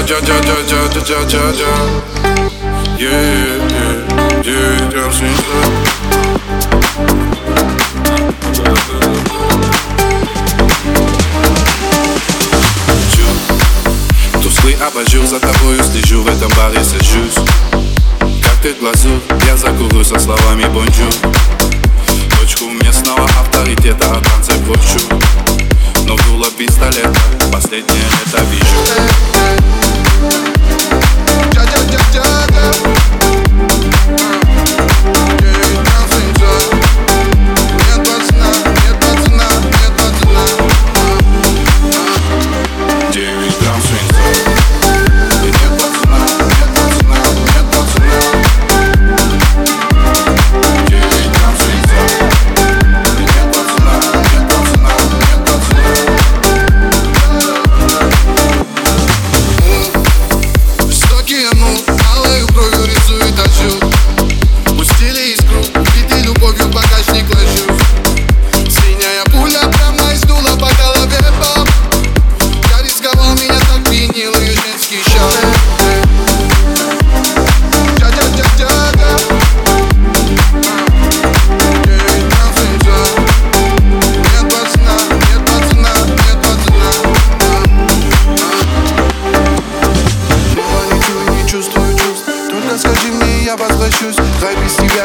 Грамм свинца. Тусклый абажур, за тобою слежу, в этом баре сажусь. Как ты глазур, я закурю со словами бонжур. Дочку местного авторитета о танце кручу, но в дуло пистолета последнее лето вижу. Алою кровью рисует отсюда. Пустили искру, убитый любовью, багажник ложусь. Синяя пуля прямо из дула по голове, бам. Я рисковал, меня так пьянил ее женский шаг. Скажи мне, я возвращусь. Рай без тебя